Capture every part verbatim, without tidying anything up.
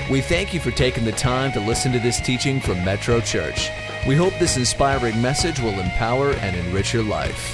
We thank you for taking the time to listen to this teaching from Metro Church. We hope this inspiring message will empower and enrich your life.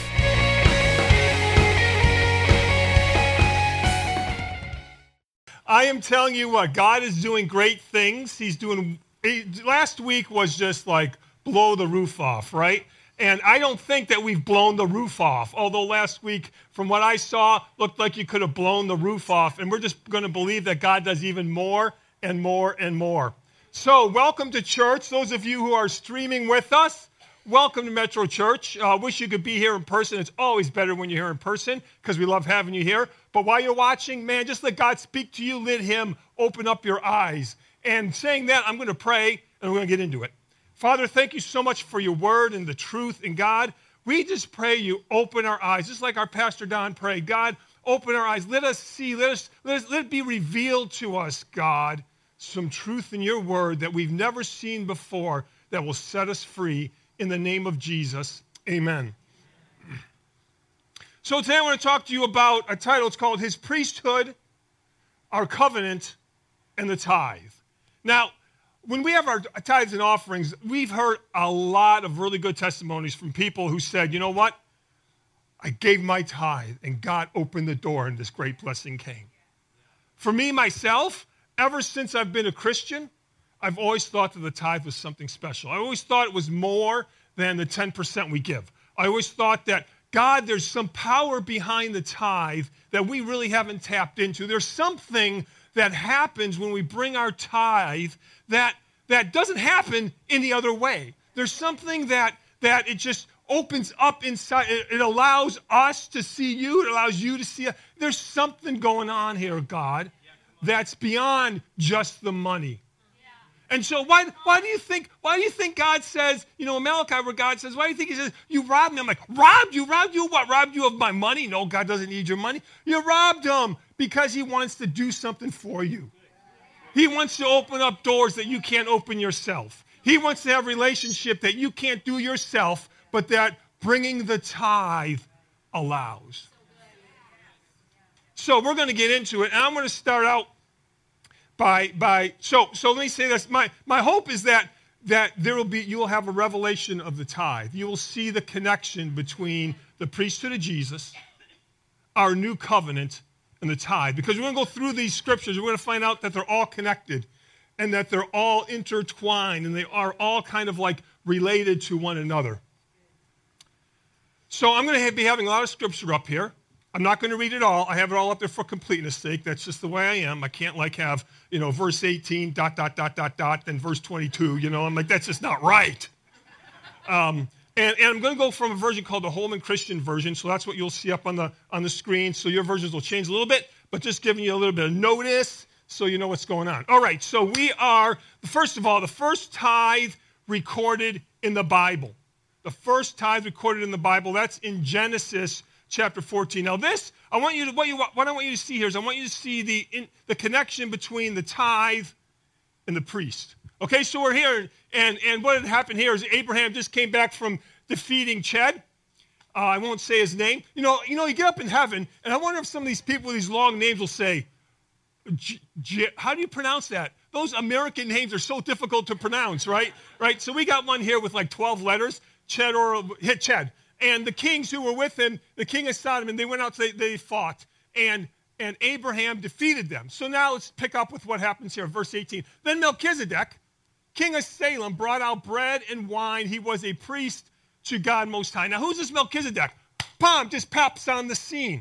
I am telling you what, God is doing great things. He's doing, he, last week was just like blow the roof off, right? And I don't think that we've blown the roof off, although last week, from what I saw, looked like you could have blown the roof off. And we're just going to believe that God does even more and more and more. So welcome to church. Those of you who are streaming with us, welcome to Metro Church. I uh, wish you could be here in person. It's always better when you're here in person because we love having you here. But while you're watching, man, just let God speak to you. Let him open up your eyes. And saying that, I'm going to pray and we're going to get into it. Father, thank you so much for your word and the truth. And God, we just pray you open our eyes, just like our Pastor Don prayed. God, open our eyes. Let us see. Let us, let us, let it be revealed to us, God, some truth in your word that we've never seen before that will set us free. In the name of Jesus, amen. So today I want to talk to you about a title. It's called His Priesthood, Our Covenant, and the Tithe. Now, when we have our tithes and offerings, we've heard a lot of really good testimonies from people who said, you know what? I gave my tithe and God opened the door and this great blessing came. For me, myself, ever since I've been a Christian, I've always thought that the tithe was something special. I always thought it was more than the ten percent we give. I always thought that, God, there's some power behind the tithe that we really haven't tapped into. There's something that happens when we bring our tithe that, that doesn't happen any other way. There's something that, that it just opens up inside. It, it allows us to see you. It allows you to see us. There's something going on here, God, that's beyond just the money. And so why, why do you think why do you think God says, you know, in Malachi where God says, why do you think he says, you robbed me? I'm like, robbed you? Robbed you what? Robbed you of my money? No, God doesn't need your money. You robbed him because he wants to do something for you. He wants to open up doors that you can't open yourself. He wants to have a relationship that you can't do yourself, but that bringing the tithe allows. So we're going to get into it, and I'm going to start out By by so so let me say this. My my hope is that that there will be you will have a revelation of the tithe. You will see the connection between the priesthood of Jesus, our new covenant, and the tithe. Because we're going to go through these scriptures, we're going to find out that they're all connected and that they're all intertwined and they are all kind of like related to one another. So I'm going to be having a lot of scripture up here. I'm not going to read it all. I have it all up there for completeness sake. That's just the way I am. I can't like have, you know, verse eighteen, dot, dot, dot, dot, dot, then verse twenty-two, you know. I'm like, that's just not right. Um, and, and I'm going to go from a version called the Holman Christian Version, so that's what you'll see up on the on the screen. So your versions will change a little bit, but just giving you a little bit of notice so you know what's going on. All right, so we are, first of all, the first tithe recorded in the Bible. The first tithe recorded in the Bible, that's in Genesis chapter fourteen. Now this, I want you to, what, you, what I want you to see here is I want you to see the, in, the connection between the tithe and the priest. Okay, so we're here, and, and what had happened here is Abraham just came back from defeating Ched. Uh, I won't say his name. You know, you know, you get up in heaven, and I wonder if some of these people with these long names will say, G- G- how do you pronounce that? Those American names are so difficult to pronounce, right? Right. So we got one here with like twelve letters, Ched or hit Ched. And the kings who were with him, the king of Sodom, and they went out, they, they fought, and, and Abraham defeated them. So now let's pick up with what happens here, verse eighteen. Then Melchizedek, king of Salem, brought out bread and wine. He was a priest to God Most High. Now, who's this Melchizedek? Pom just pops on the scene.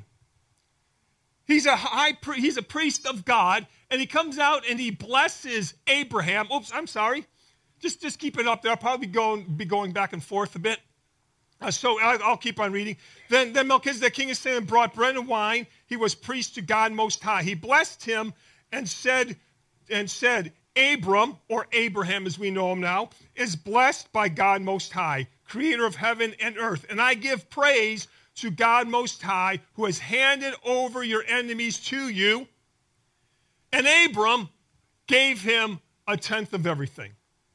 He's a high, he's a priest of God, and he comes out and he blesses Abraham. Oops, I'm sorry. Just, just keep it up there. I'll probably go, be going back and forth a bit. Uh, so I'll keep on reading. Then, then Melchizedek, king of Salem, brought bread and wine. He was priest to God Most High. He blessed him and said, and said, Abram, or Abraham as we know him now, is blessed by God Most High, creator of heaven and earth. And I give praise to God Most High, who has handed over your enemies to you. And Abram gave him a tenth of everything.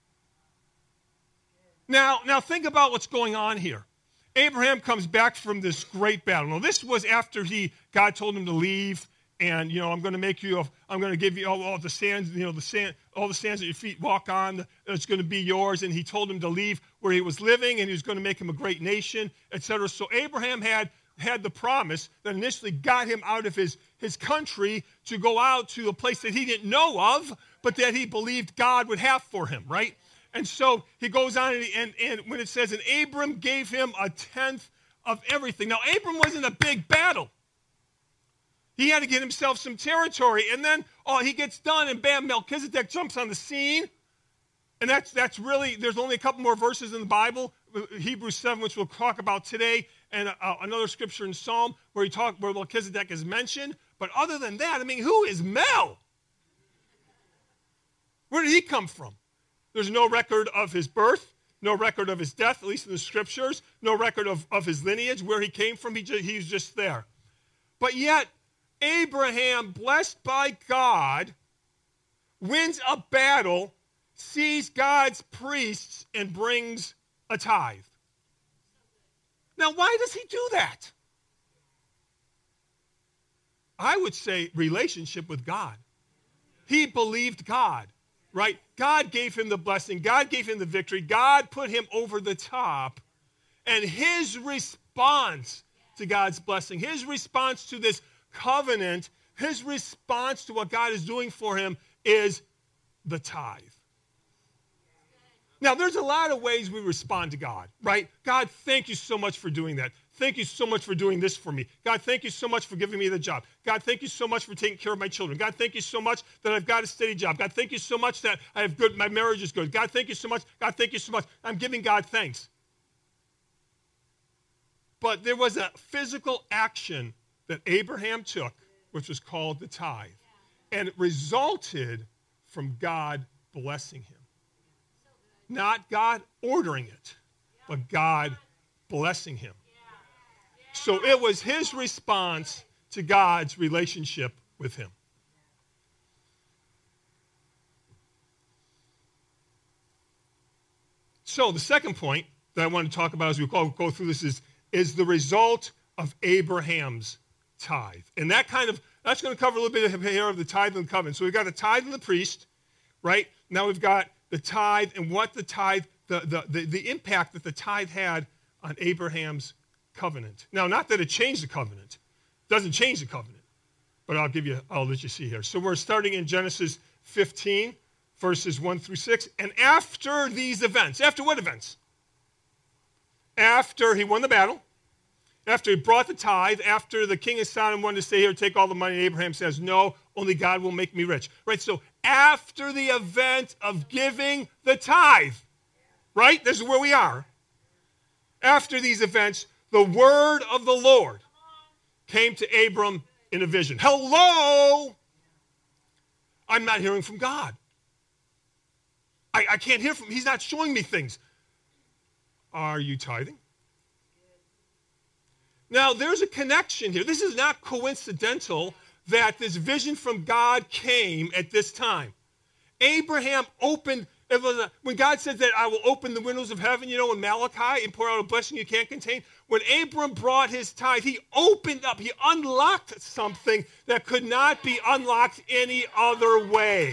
Now, now think about what's going on here. Abraham comes back from this great battle. Now, this was after he God told him to leave and, you know, I'm going to make you, a, I'm going to give you all, all the sands, you know, the sand, all the sands that your feet walk on, it's going to be yours. And he told him to leave where he was living, and he was going to make him a great nation, et cetera. So Abraham had had the promise that initially got him out of his, his country to go out to a place that he didn't know of, but that he believed God would have for him, right? And so he goes on, and, and, and when it says, and Abram gave him a tenth of everything. Now, Abram wasn't a big battle. He had to get himself some territory, and then oh, he gets done, and bam, Melchizedek jumps on the scene. And that's that's really, there's only a couple more verses in the Bible, Hebrews seven, which we'll talk about today, and uh, another scripture in Psalm where he talk, where Melchizedek is mentioned. But other than that, I mean, who is Mel? Where did he come from? There's no record of his birth, no record of his death, at least in the scriptures, no record of, of his lineage, where he came from. He just, he's just there. But yet, Abraham, blessed by God, wins a battle, sees God's priests, and brings a tithe. Now, why does he do that? I would say relationship with God. He believed God, right? God gave him the blessing. God gave him the victory. God put him over the top. And his response to God's blessing, his response to this covenant, his response to what God is doing for him is the tithe. Now, there's a lot of ways we respond to God, right? God, thank you so much for doing that. Thank you so much for doing this for me. God, thank you so much for giving me the job. God, thank you so much for taking care of my children. God, thank you so much that I've got a steady job. God, thank you so much that I have good, my marriage is good. God, thank you so much. God, thank you so much. I'm giving God thanks. But there was a physical action that Abraham took, which was called the tithe. And it resulted from God blessing him. Not God ordering it, but God blessing him. So it was his response to God's relationship with him. So the second point that I want to talk about as we go, go through this is, is the result of Abraham's tithe. And that kind of, that's going to cover a little bit of here of the tithe and the covenant. So we've got the tithe and the priest, right? Now we've got the tithe and what the tithe, the, the, the, the impact that the tithe had on Abraham's covenant. Now, not that it changed the covenant. It doesn't change the covenant. But I'll give you, I'll let you see here. So we're starting in Genesis fifteen, verses one through six. And after these events, after what events? After he won the battle, after he brought the tithe, after the king of Sodom wanted to stay here, take all the money, Abraham says, no, only God will make me rich. Right, so after the event of giving the tithe, right, this is where we are. After these events, the word of the Lord came to Abram in a vision. Hello! I'm not hearing from God. I, I can't hear from him. He's not showing me things. Are you tithing? Now, there's a connection here. This is not coincidental that this vision from God came at this time. Abraham opened, it was a, when God said that I will open the windows of heaven, you know, in Malachi and pour out a blessing you can't contain, when Abram brought his tithe, he opened up, he unlocked something that could not be unlocked any other way.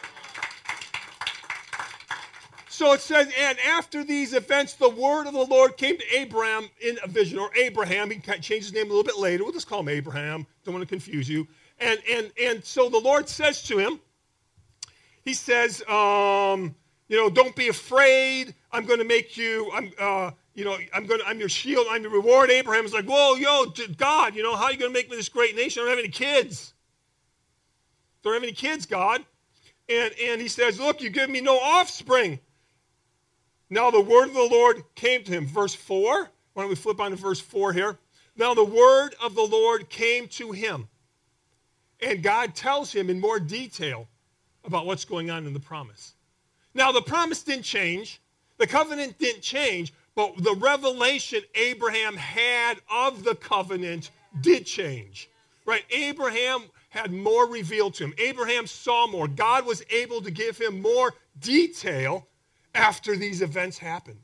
So it says, and after these events, the word of the Lord came to Abraham in a vision, or Abraham. He changed his name a little bit later. We'll just call him Abraham. Don't want to confuse you. And and and so the Lord says to him, he says, um, you know, don't be afraid. I'm going to make you, I'm, uh, you know, I'm going to, I'm your shield. I'm your reward. Abraham's like, whoa, yo, God, you know, how are you going to make me this great nation? I don't have any kids. Don't have any kids, God. And and he says, look, you give me no offspring. Now the word of the Lord came to him. Verse four. Why don't we flip on to verse four here? Now the word of the Lord came to him. And God tells him in more detail about what's going on in the promise. Now the promise didn't change. The covenant didn't change. But the revelation Abraham had of the covenant did change. Right? Abraham had more revealed to him. Abraham saw more. God was able to give him more detail after these events happened.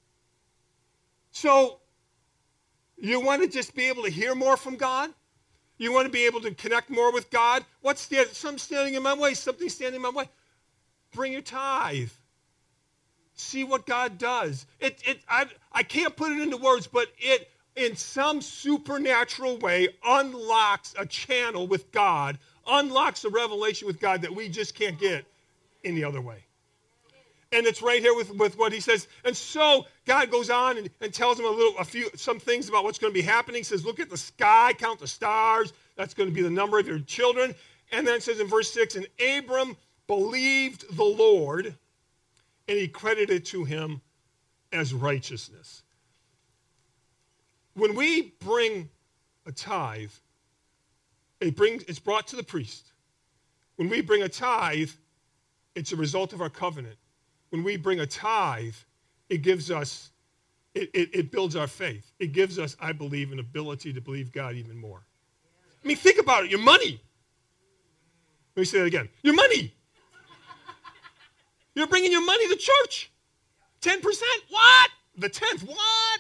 So, you want to just be able to hear more from God? You want to be able to connect more with God? What's stand, something standing in my way? Something standing in my way. Bring your tithe. See what God does. It, it, I, I can't put it into words, but it, in some supernatural way, unlocks a channel with God, unlocks a revelation with God that we just can't get any other way. And it's right here with, with what he says. And so God goes on and, and tells him a little, a few, some things about what's going to be happening. He says, look at the sky, count the stars. That's going to be the number of your children. And then it says in verse six, and Abram believed the Lord, and he credited to him as righteousness. When we bring a tithe, it brings, it's brought to the priest. When we bring a tithe, it's a result of our covenant. When we bring a tithe, it gives us, it, it, it builds our faith. It gives us, I believe, an ability to believe God even more. I mean, think about it. Your money. Let me say that again. Your money. You're bringing your money to church. ten percent? What? The tenth? What?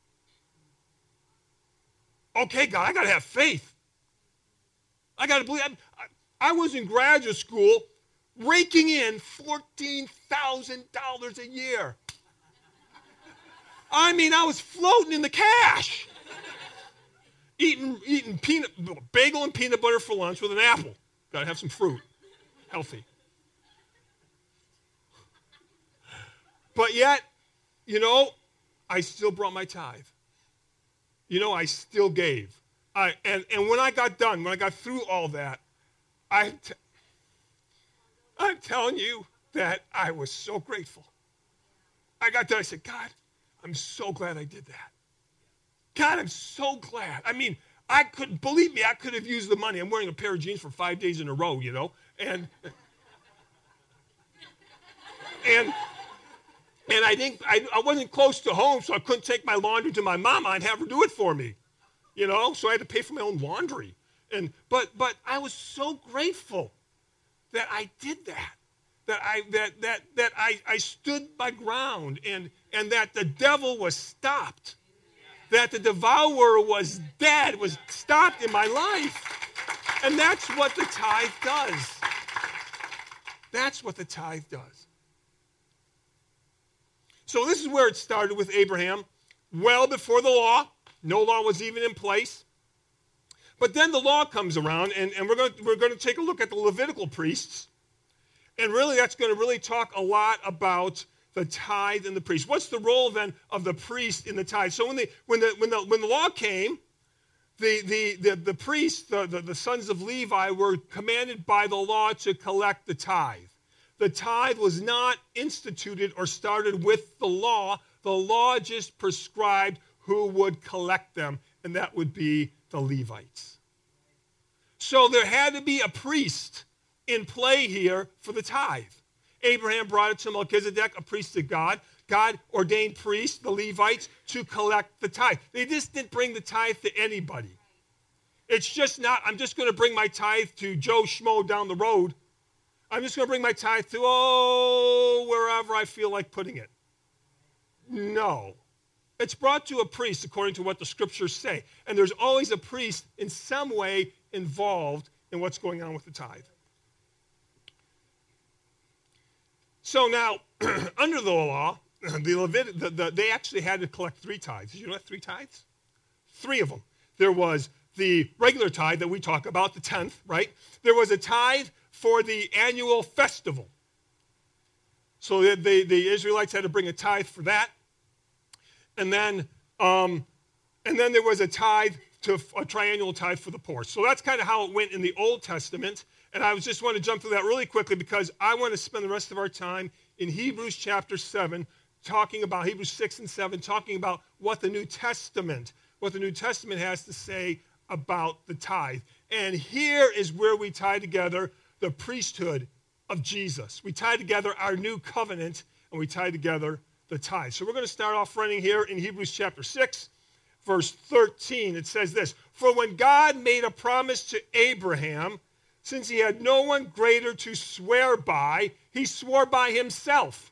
Okay, God, I got to have faith. I got to believe. I, I was in graduate school raking in fourteen thousand dollars a year. I mean, I was floating in the cash. Eating, eating peanut, bagel and peanut butter for lunch with an apple. Got to have some fruit. Healthy. But yet, you know, I still brought my tithe. You know, I still gave. I, and, and when I got done, when I got through all that, I t- I'm telling you that I was so grateful. I got done, I said, God, I'm so glad I did that. God, I'm so glad. I mean, I couldn't, believe me, I could have used the money. I'm wearing a pair of jeans for five days in a row, you know, and and and I think I, I wasn't close to home, so I couldn't take my laundry to my mama and have her do it for me, you know, so I had to pay for my own laundry. And but but I was so grateful that I did that, that I that that that I, I stood my ground, and and that the devil was stopped, that the devourer was dead, was stopped in my life. And that's what the tithe does. That's what the tithe does. So this is where it started with Abraham, well before the law. No law was even in place. But then the law comes around, and, and we're going to, we're going to take a look at the Levitical priests. And really, that's going to really talk a lot about the tithe and the priest. What's the role then of the priest in the tithe? So when the when the when the when the law came, the the the, the priests, the, the, the sons of Levi, were commanded by the law to collect the tithe. The tithe was not instituted or started with the law. The law just prescribed who would collect them, and that would be the Levites. So there had to be a priest in play here for the tithe. Abraham brought it to Melchizedek, a priest of God. God ordained priests, the Levites, to collect the tithe. They just didn't bring the tithe to anybody. It's just not, I'm just going to bring my tithe to Joe Schmo down the road. I'm just going to bring my tithe to, oh, wherever I feel like putting it. No. It's brought to a priest according to what the scriptures say. And there's always a priest in some way involved in what's going on with the tithe. So now, under the law, the Levit- the, the, they actually had to collect three tithes. Did you know that? Three tithes? Three of them. There was the regular tithe that we talk about, the tenth, right? There was a tithe for the annual festival. So the, the, the Israelites had to bring a tithe for that. And then, um, and then there was a tithe, to a triannual tithe for the poor. So that's kind of how it went in the Old Testament. And I just want to jump through that really quickly because I want to spend the rest of our time in Hebrews chapter seven, talking about Hebrews six and seven, talking about what the New Testament, what the New Testament has to say about the tithe. And here is where we tie together the priesthood of Jesus. We tie together our new covenant, and we tie together the tithe. So we're going to start off running here in Hebrews chapter six, verse thirteen. It says this, "For when God made a promise to Abraham, since he had no one greater to swear by, he swore by himself."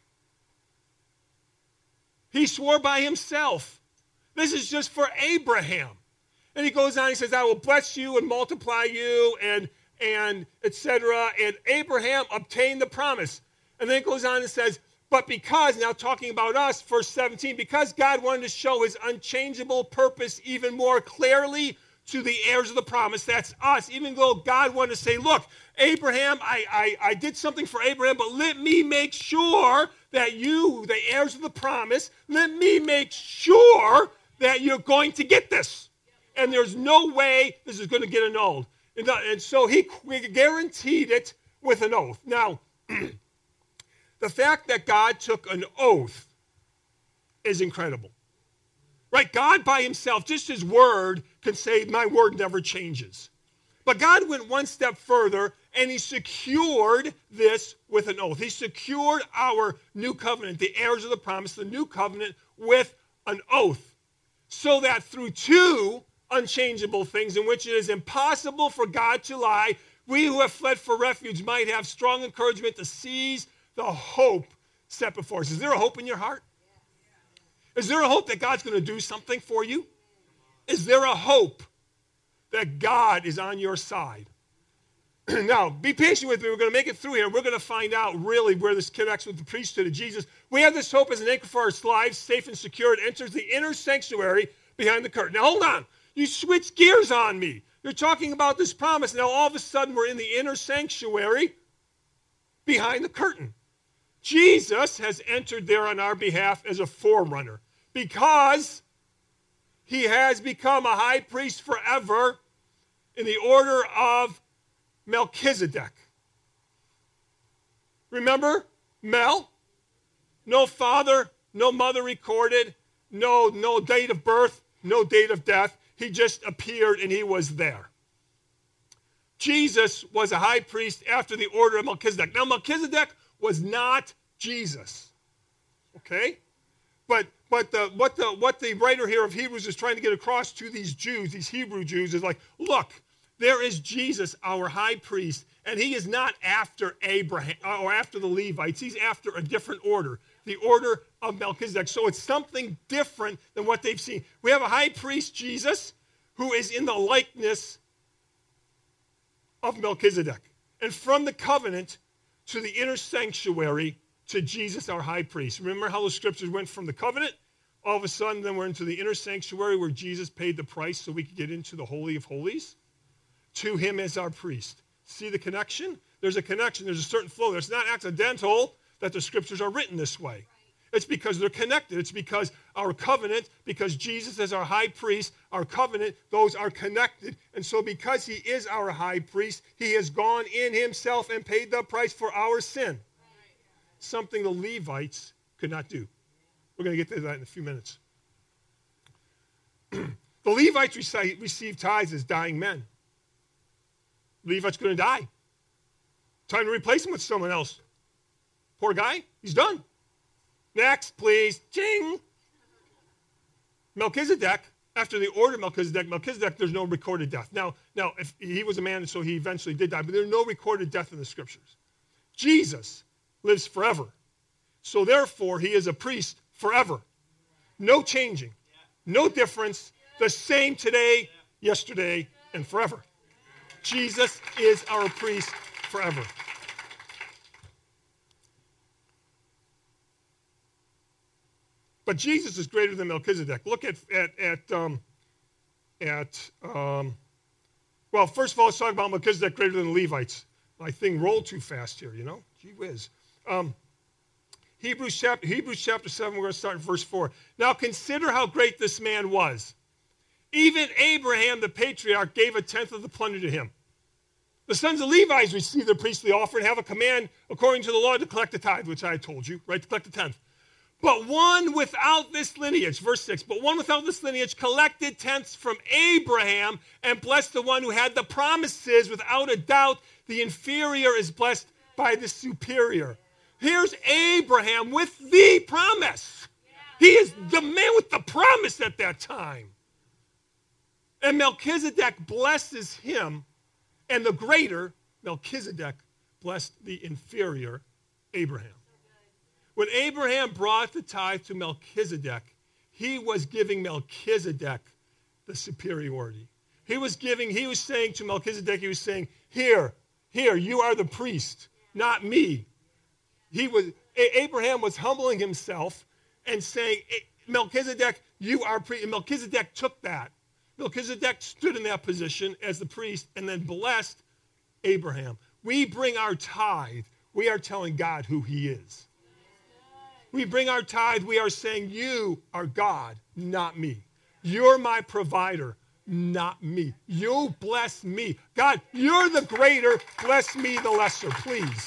He swore by himself. This is just for Abraham. And he goes on, he says, I will bless you and multiply you, and and et cetera. And Abraham obtained the promise. And then it goes on and says, but because, now talking about us, verse seventeen, because God wanted to show his unchangeable purpose even more clearly to the heirs of the promise, that's us, even though God wanted to say, look, Abraham, I, I, I did something for Abraham, but let me make sure that you, the heirs of the promise, let me make sure that you're going to get this. And there's no way this is going to get annulled. And, and so he guaranteed it with an oath. Now, the fact that God took an oath is incredible. Right? God by himself, just his word, can say, my word never changes. But God went one step further, and he secured this with an oath. He secured our new covenant, the heirs of the promise, the new covenant, with an oath. So that through two unchangeable things in which it is impossible for God to lie, we who have fled for refuge might have strong encouragement to seize the hope set before us. Is there a hope in your heart? Is there a hope that God's going to do something for you? Is there a hope that God is on your side? Now, be patient with me. We're going to make it through here. We're going to find out really where this connects with the priesthood of Jesus. We have this hope as an anchor for our lives, safe and secure. It enters the inner sanctuary behind the curtain. Now, hold on. You switch gears on me. You're talking about this promise. Now, all of a sudden, we're in the inner sanctuary behind the curtain. Jesus has entered there on our behalf as a forerunner because he has become a high priest forever in the order of Melchizedek. Remember? Mel? No father, no mother recorded, no, no date of birth, no date of death. He just appeared and he was there. Jesus was a high priest after the order of Melchizedek. Now, Melchizedek was not Jesus. Okay? But but the what the what the writer here of Hebrews is trying to get across to these Jews, these Hebrew Jews, is like, look, there is Jesus, our high priest, and he is not after Abraham or after the Levites. He's after a different order, the order of Melchizedek. So it's something different than what they've seen. We have a high priest, Jesus, who is in the likeness of Melchizedek. And from the covenant to the inner sanctuary to Jesus, our high priest. Remember how the scriptures went from the covenant? All of a sudden, then we're into the inner sanctuary where Jesus paid the price so we could get into the Holy of Holies. To him as our priest. See the connection? There's a connection. There's a certain flow. It's not accidental that the scriptures are written this way. Right. It's because they're connected. It's because our covenant, because Jesus is our high priest, our covenant, those are connected. And so because he is our high priest, he has gone in himself and paid the price for our sin. Right. Something the Levites could not do. We're going to get to that in a few minutes. The Levites received tithes as dying men. Levi's going to die. Time to replace him with someone else. Poor guy, he's done. Next, please. Ching. Melchizedek, after the order of Melchizedek, Melchizedek, there's no recorded death. Now, now, if he was a man, so he eventually did die, but there's no recorded death in the scriptures. Jesus lives forever. So therefore, he is a priest forever. No changing. No difference. The same today, yesterday, and forever. Jesus is our priest forever. But Jesus is greater than Melchizedek. Look at, at, at, um, at um, well, first of all, let's talk about Melchizedek greater than the Levites. My thing rolled too fast here, you know? Gee whiz. Um, Hebrews, chapter, Hebrews chapter seven, we're going to start in verse four. Now consider how great this man was. Even Abraham, the patriarch, gave a tenth of the plunder to him. The sons of Levi receive their priestly offer and have a command according to the law to collect the tithe, which I told you, right, to collect the tenth. But one without this lineage, verse six, but one without this lineage collected tenths from Abraham and blessed the one who had the promises. Without a doubt, the inferior is blessed by the superior. Here's Abraham with the promise. He is the man with the promise at that time. And Melchizedek blesses him, and the greater Melchizedek blessed the inferior Abraham. When Abraham brought the tithe to Melchizedek, he was giving Melchizedek the superiority. He was giving, he was saying to Melchizedek, he was saying, here, here, you are the priest, not me. He was, Abraham was humbling himself and saying, Melchizedek, you are priest. And Melchizedek took that. Melchizedek stood in that position as the priest and then blessed Abraham. We bring our tithe. We are telling God who he is. We bring our tithe. We are saying, you are God, not me. You're my provider, not me. You bless me. God, you're the greater. Bless me, the lesser, please.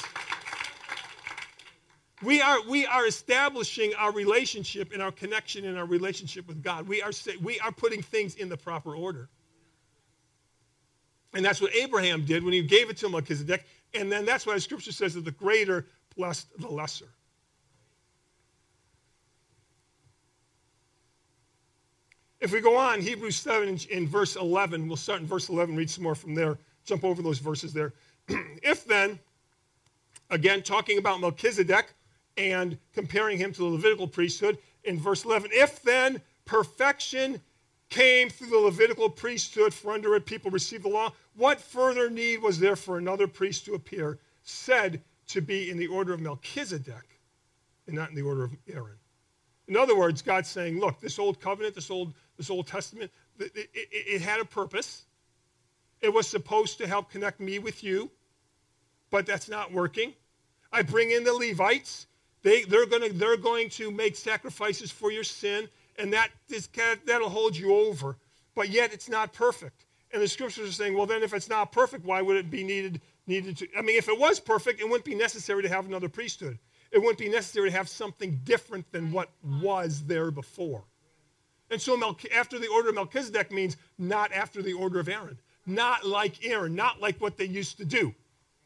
We are, we are establishing our relationship and our connection in our relationship with God. We are, we are putting things in the proper order. And that's what Abraham did when he gave it to Melchizedek. And then that's why the scripture says that the greater blessed the lesser. If we go on, Hebrews seven in, in verse eleven, we'll start in verse eleven, read some more from there, jump over those verses there. If then, again, talking about Melchizedek and comparing him to the Levitical priesthood, in verse eleven, if then perfection came through the Levitical priesthood, for under it people received the law, what further need was there for another priest to appear, said to be in the order of Melchizedek and not in the order of Aaron? In other words, God's saying, look, this old covenant, this old, this Old Testament, it, it, it had a purpose. It was supposed to help connect me with you, but that's not working. I bring in the Levites. They, they're, gonna, they're going to make sacrifices for your sin, and that is, that'll hold you over. But yet it's not perfect. And the scriptures are saying, well, then if it's not perfect, why would it be needed, needed to? I mean, if it was perfect, it wouldn't be necessary to have another priesthood. It wouldn't be necessary to have something different than what was there before. And so Melch- after the order of Melchizedek means not after the order of Aaron. Not like Aaron, not like what they used to do.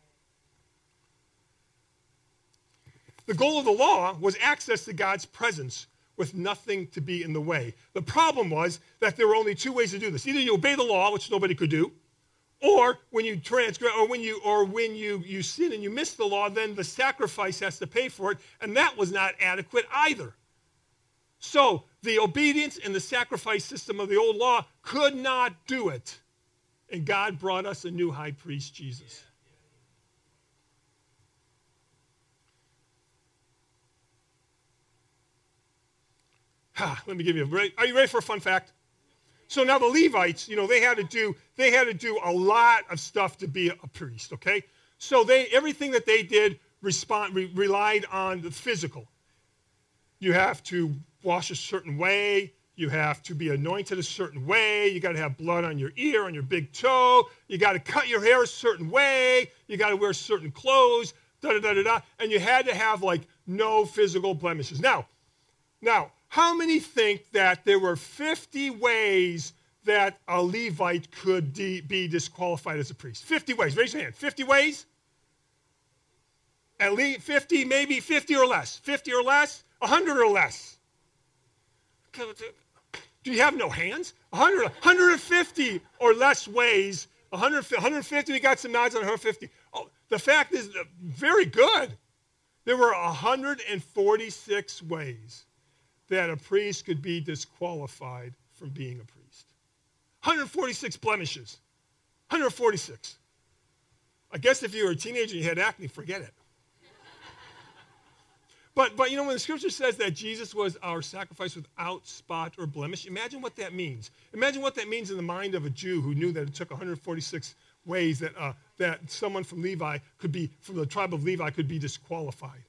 The goal of the law was access to God's presence with nothing to be in the way. The problem was that there were only two ways to do this. Either you obey the law, which nobody could do, or when you transgress, or when you or when you, you sin and you miss the law, then the sacrifice has to pay for it, and that was not adequate either. So the obedience and the sacrifice system of the old law could not do it. And God brought us a new high priest, Jesus. Ha, let me give you a, are you ready for a fun fact? So now the Levites, you know, they had to do, they had to do a lot of stuff to be a priest, okay? So they, everything that they did respond, re, relied on the physical. You have to wash a certain way. You have to be anointed a certain way. You got to have blood on your ear, on your big toe. You got to cut your hair a certain way. You got to wear certain clothes, da da da da da. And you had to have like no physical blemishes. Now, now, how many think that there were fifty ways that a Levite could de- be disqualified as a priest? fifty ways. Raise your hand. fifty ways? At least fifty, maybe fifty or less. fifty or less? one hundred or less. Do you have no hands? one hundred, one hundred fifty or less ways. one hundred, one hundred fifty, we got some nods on one hundred fifty. Oh, the fact is, very good. There were one hundred forty-six ways that a priest could be disqualified from being a priest. one hundred forty-six blemishes. one hundred forty-six. I guess if you were a teenager and you had acne, forget it. But, but you know, when the scripture says that Jesus was our sacrifice without spot or blemish, imagine what that means. Imagine what that means in the mind of a Jew who knew that it took one hundred forty-six ways that, uh, that someone from Levi could be, from the tribe of Levi could be disqualified.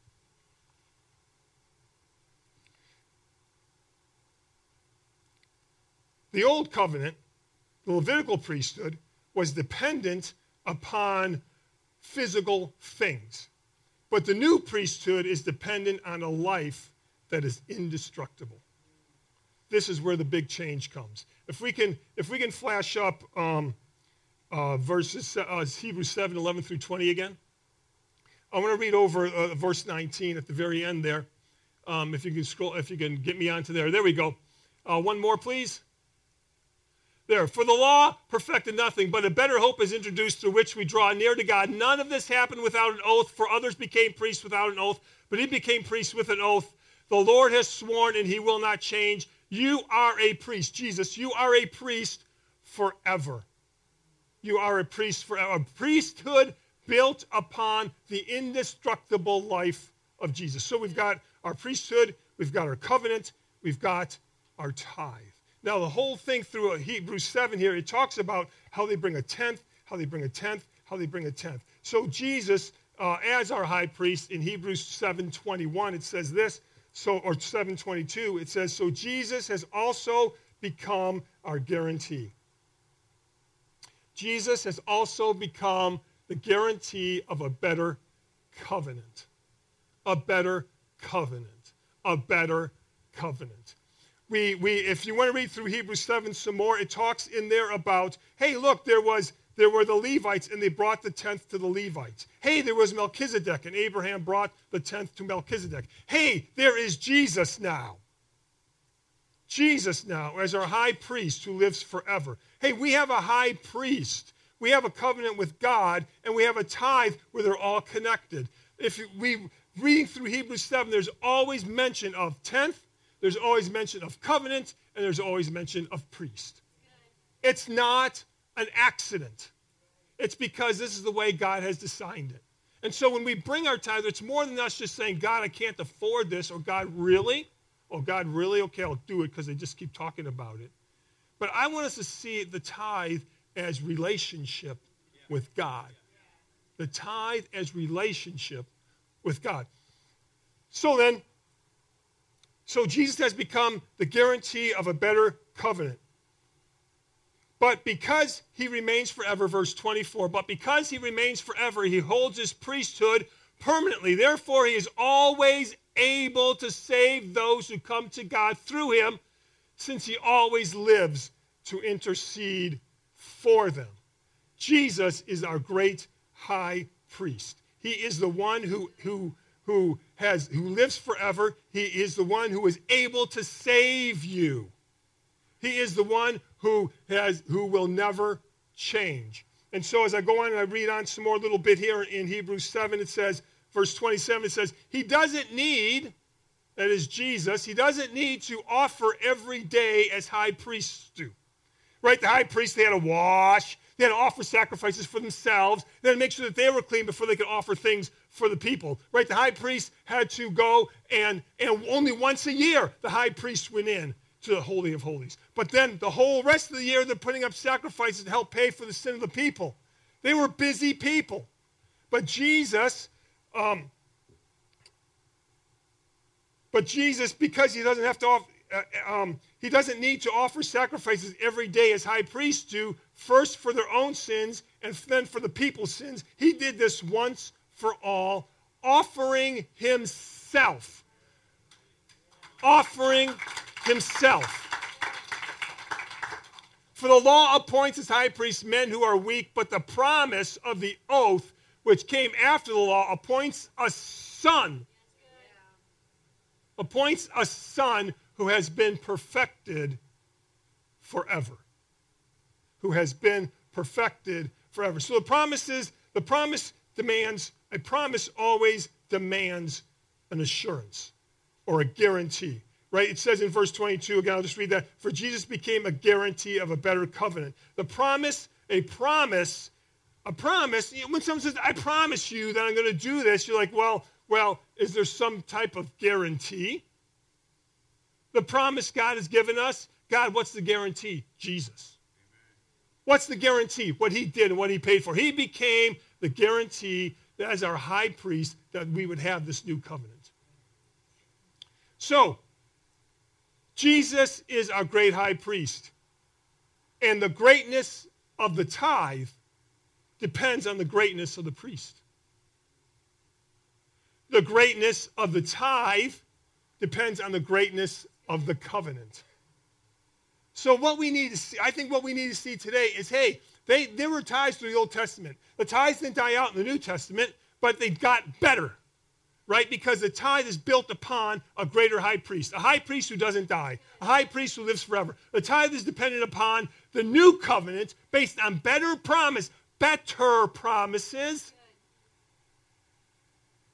The old covenant, the Levitical priesthood, was dependent upon physical things. But the new priesthood is dependent on a life that is indestructible. This is where the big change comes. If we can, if we can flash up um, uh, verses uh, Hebrews seven, eleven through twenty again. I want to read over uh, verse nineteen at the very end there. Um, if you can scroll, if you can get me onto there. There we go. Uh, one more, please. There, for the law perfected nothing, but a better hope is introduced through which we draw near to God. None of this happened without an oath, for others became priests without an oath, but he became priests with an oath. The Lord has sworn, and he will not change. You are a priest. Jesus, you are a priest forever. You are a priest forever. A priesthood built upon the indestructible life of Jesus. So we've got our priesthood, we've got our covenant, we've got our tithe. Now, the whole thing through Hebrews seven here, it talks about how they bring a tenth, how they bring a tenth, how they bring a tenth. So Jesus, uh, as our high priest, in Hebrews seven twenty-one, it says this, so or seven twenty-two, it says, so Jesus has also become our guarantee. Jesus has also become the guarantee of a better covenant. A better covenant. A better covenant. We, we, if you want to read through Hebrews seven some more, it talks in there about, hey, look, there was there were the Levites, and they brought the tenth to the Levites. Hey, there was Melchizedek, and Abraham brought the tenth to Melchizedek. Hey, there is Jesus now. Jesus now as our high priest who lives forever. Hey, we have a high priest. We have a covenant with God, and we have a tithe where they're all connected. If we reading through Hebrews seven, there's always mention of tenth, there's always mention of covenant, and there's always mention of priest. It's not an accident. It's because this is the way God has designed it. And so when we bring our tithe, it's more than us just saying, God, I can't afford this, or God, really? Oh, God, really? Okay, I'll do it because they just keep talking about it. But I want us to see the tithe as relationship with God. The tithe as relationship with God. So then, so Jesus has become the guarantee of a better covenant. But because he remains forever, verse twenty-four, but because he remains forever, he holds his priesthood permanently. Therefore, he is always able to save those who come to God through him, since he always lives to intercede for them. Jesus is our great high priest. He is the one who, who, who, has, who lives forever. He is the one who is able to save you. He is the one who, has, who will never change. And so as I go on and I read on some more little bit here in Hebrews seven, it says, verse twenty-seven, it says, he doesn't need, that is Jesus, he doesn't need to offer every day as high priests do. Right? The high priests, they had to wash, they had to offer sacrifices for themselves, they had to make sure that they were clean before they could offer things for the people. Right? The high priest had to go and, and only once a year the high priest went in to the Holy of Holies. But then the whole rest of the year they're putting up sacrifices to help pay for the sin of the people. They were busy people. But Jesus, um, but Jesus, because he doesn't have to offer, uh, um, he doesn't need to offer sacrifices every day as high priests do, first for their own sins and then for the people's sins. He did this once for all, offering himself. Offering himself. For the law appoints as high priests men who are weak, but the promise of the oath which came after the law appoints a son. Appoints a son who has been perfected forever. Who has been perfected forever. So the promise is, the promise demands, a promise always demands an assurance or a guarantee. Right? It says in verse twenty-two, again, I'll just read that. For Jesus became a guarantee of a better covenant. The promise, a promise, a promise, when someone says, I promise you that I'm going to do this, you're like, well, well, is there some type of guarantee? The promise God has given us, God, what's the guarantee? Jesus. What's the guarantee? What he did and what he paid for. He became the guarantee that as our high priest that we would have this new covenant. So, Jesus is our great high priest. And the greatness of the tithe depends on the greatness of the priest. The greatness of the tithe depends on the greatness of the covenant. So what we need to see, I think what we need to see today is, hey, they, there were tithes through the Old Testament. The tithes didn't die out in the New Testament, but they got better. Right? Because the tithe is built upon a greater high priest, a high priest who doesn't die, a high priest who lives forever. The tithe is dependent upon the new covenant based on better promise, better promises.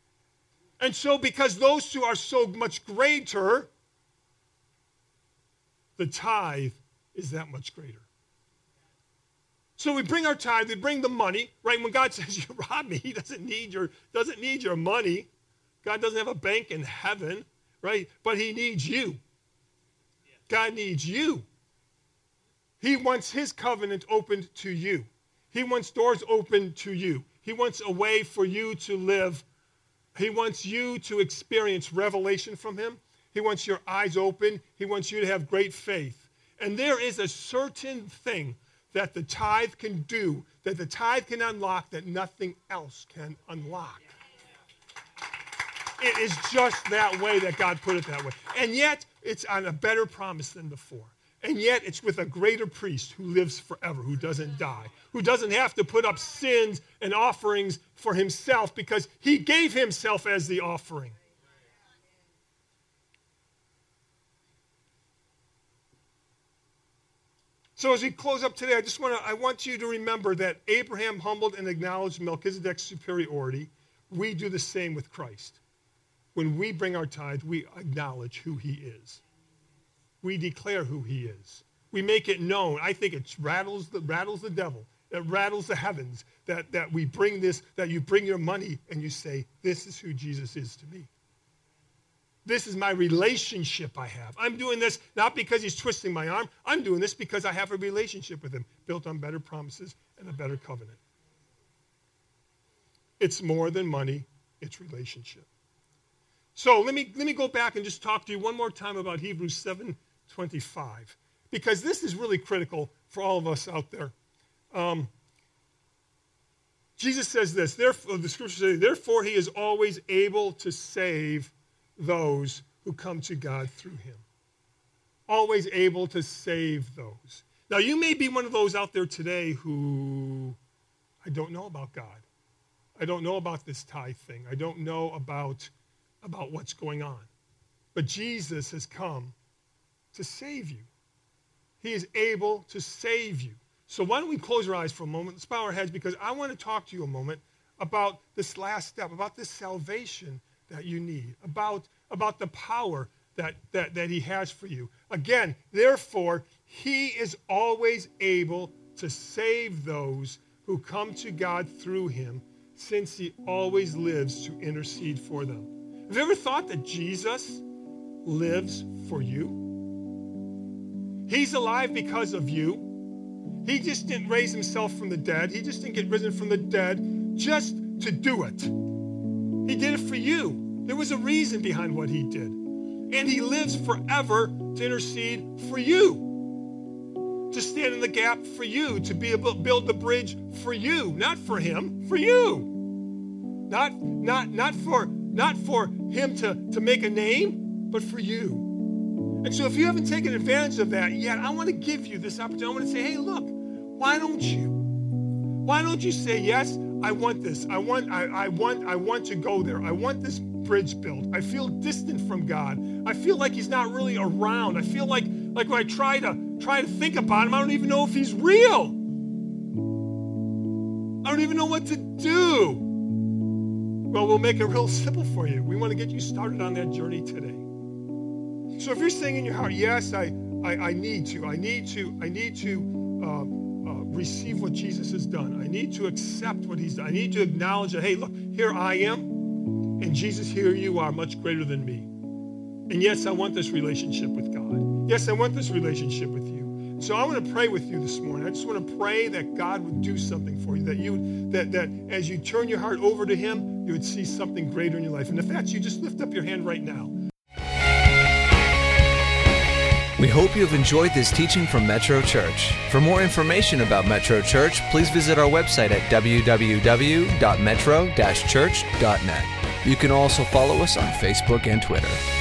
And so because those two are so much greater, the tithe is that much greater. So we bring our tithe, we bring the money, right? When God says you rob me, he doesn't need your, doesn't need your money. God doesn't have a bank in heaven, right? But he needs you. God needs you. He wants his covenant opened to you. He wants doors open to you. He wants a way for you to live. He wants you to experience revelation from him. He wants your eyes open. He wants you to have great faith. And there is a certain thing that the tithe can do, that the tithe can unlock, that nothing else can unlock. It is just that way that God put it that way. And yet, it's on a better promise than before. And yet, it's with a greater priest who lives forever, who doesn't die, who doesn't have to put up sins and offerings for himself because he gave himself as the offering. So as we close up today, I just want to, I want you to remember that Abraham humbled and acknowledged Melchizedek's superiority. We do the same with Christ. When we bring our tithe, we acknowledge who he is. We declare who he is. We make it known. I think it rattles the, rattles the devil. It rattles the heavens that, that we bring this, that you bring your money and you say, this is who Jesus is to me. This is my relationship I have. I'm doing this not because he's twisting my arm. I'm doing this because I have a relationship with him built on better promises and a better covenant. It's more than money. It's relationship. So let me, let me go back and just talk to you one more time about Hebrews seven twenty-five, because this is really critical for all of us out there. Um, Jesus says this, therefore, the scripture says, therefore he is always able to save those who come to God through him. Always able to save those. Now, you may be one of those out there today who, I don't know about God. I don't know about this tithe thing. I don't know about, about what's going on. But Jesus has come to save you. He is able to save you. So why don't we close our eyes for a moment, let's bow our heads, because I want to talk to you a moment about this last step, about this salvation that you need, about, about the power that, that, that he has for you. Again, therefore, he is always able to save those who come to God through him, since he always lives to intercede for them. Have you ever thought that Jesus lives for you? He's alive because of you. He just didn't raise himself from the dead. He just didn't get risen from the dead just to do it. He did it for you. There was a reason behind what he did. And he lives forever to intercede for you, to stand in the gap for you, to be able to build the bridge for you, not for him, for you. Not, not, not, for, not for him to, to make a name, but for you. And so if you haven't taken advantage of that yet, I want to give you this opportunity. I want to say, hey, look, why don't you? Why don't you say, yes, I want this. I want, I, I want, I want to go there. I want this bridge built. I feel distant from God. I feel like he's not really around. I feel like, like when I try to try to think about him, I don't even know if he's real. I don't even know what to do. Well, we'll make it real simple for you. We want to get you started on that journey today. So if you're saying in your heart, yes, I, I, I need to, I need to, I need to uh, uh, receive what Jesus has done. I need to accept what he's done. I need to acknowledge that, hey, look, here I am, and Jesus, here you are, much greater than me. And yes, I want this relationship with God. Yes, I want this relationship with you. So I want to pray with you this morning. I just want to pray that God would do something for you, that you, that, that as you turn your heart over to him, you would see something greater in your life. And if that's you, just lift up your hand right now. We hope you have enjoyed this teaching from Metro Church. For more information about Metro Church, please visit our website at w w w dot metro dash church dot net. You can also follow us on Facebook and Twitter.